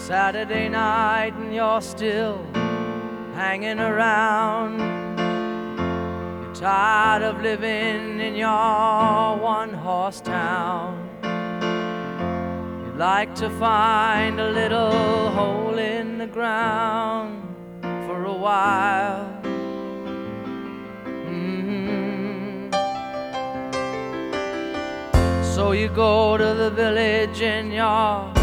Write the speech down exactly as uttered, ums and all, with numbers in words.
Saturday night and you're still hanging around. You're tired of living in your one-horse town. You'd like to find a little hole in the ground for a while. Mm-hmm. So you go to the village in your